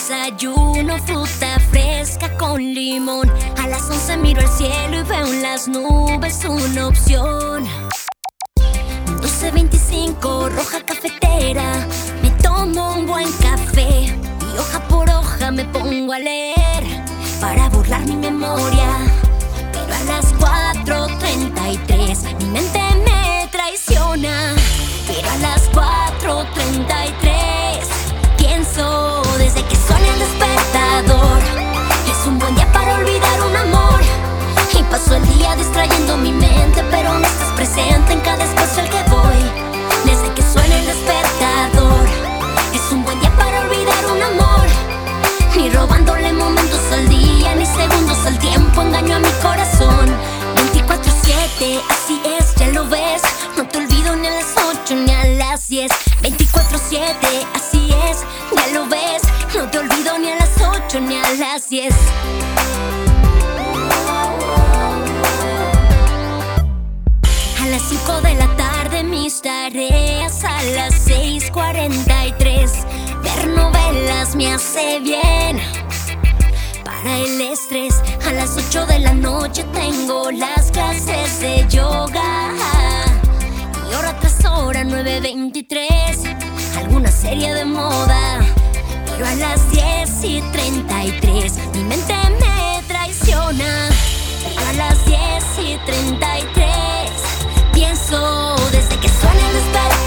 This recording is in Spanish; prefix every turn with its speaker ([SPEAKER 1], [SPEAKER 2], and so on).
[SPEAKER 1] Desayuno fruta fresca con limón. A las 11 miro al cielo y veo en las nubes una opción. 12:25, roja cafetera. Me tomo un buen café y hoja por hoja me pongo a leer para burlar mi memoria. Pero a las 4:33 mi mente me traiciona. Pero a las 4:33 pienso desde que suena el despertador. Es un buen día para olvidar un amor. Y paso el día distrayendo mi mente, pero no estás presente en cada espacio al que voy. Desde que suena el despertador, es un buen día para olvidar un amor. Ni robándole momentos al día, ni segundos al tiempo, engaño a mi corazón. 24/7, así es, ya lo ves. No te olvido ni a las 8 ni a las 10. 24/7, así es, ya lo ves. No te olvido ni a las 8 ni a las 10. A las 5 de la tarde mis tareas. A las 6:43 ver novelas me hace bien para el estrés. A las 8 de la noche tengo las clases de yoga. Y hora tras hora 9:23 alguna serie de moda. Pero a las 10:33 mi mente me traiciona. Pero a las 10:33 pienso desde que suena el despertador.